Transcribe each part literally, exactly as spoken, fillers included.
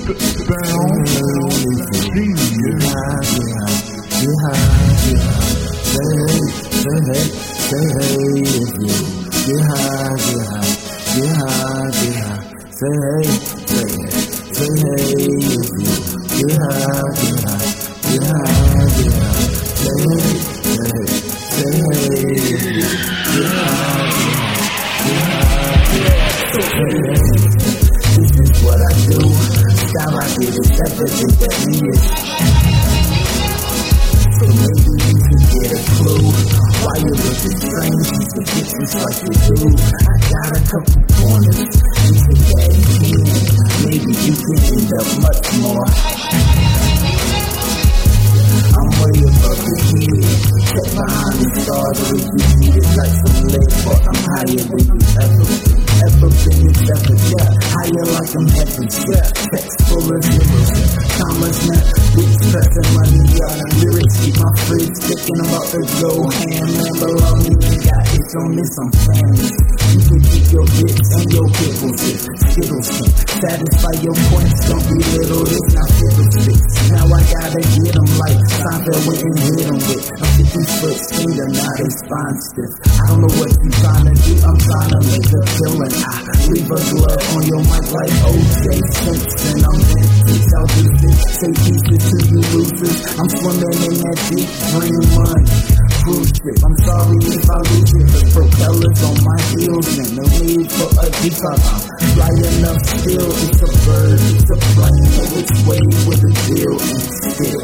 Satisfy your points, don't belittle this, not fiddlesticks. Now I gotta get them like Seinfeld went and hit them with a fifty foot finger, now they spine stiff. I don't know what you trying to do, I'm trying to make a killing. I leave a glove on your mic like O J Simpson. I'm vintage, I'll do this, say pieces to you losers. I'm swimming in that deep green money. Cruise ship, I'm sorry if I lose it. The propellers on my heels and no need for a detox. I'm fly enough still, it's a bird, it's a plane, no which way with a deal and still.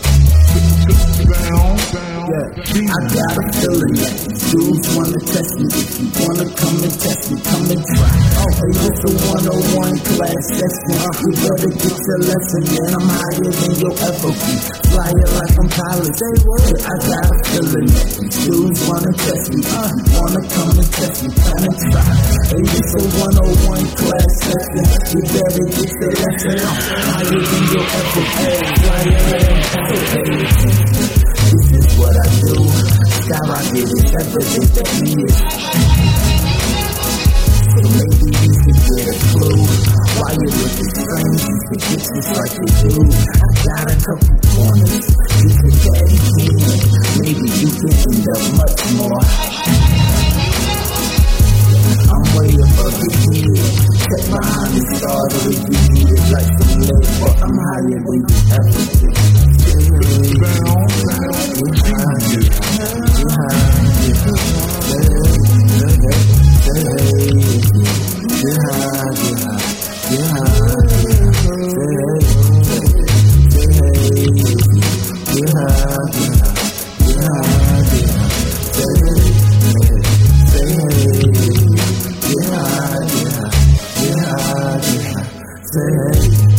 Yeah, I got a feeling that dudes wanna test me. If you wanna come and test me, come and try. Oh, hey, it's a one oh one class session. You better get your lesson, man. I'm higher than you'll ever be. Flyer like I'm pilot. Say what? I got a feeling that dudes wanna test me. Uh, wanna come and test me, come and try. Hey, it's a one oh one class session. You better get your lesson. I'm higher than you'll ever be. Flyer like I'm pilot. This is what I do. Skyrocket is everything that he is. So maybe you could get a clue. Why you looking strange, you could get just like you do. I got a couple corners, you could daddy in. Maybe you can end up much more. I'm way above the kid. Check behind the stars, or if you need it like some lead, but I'm higher than you ever been. Say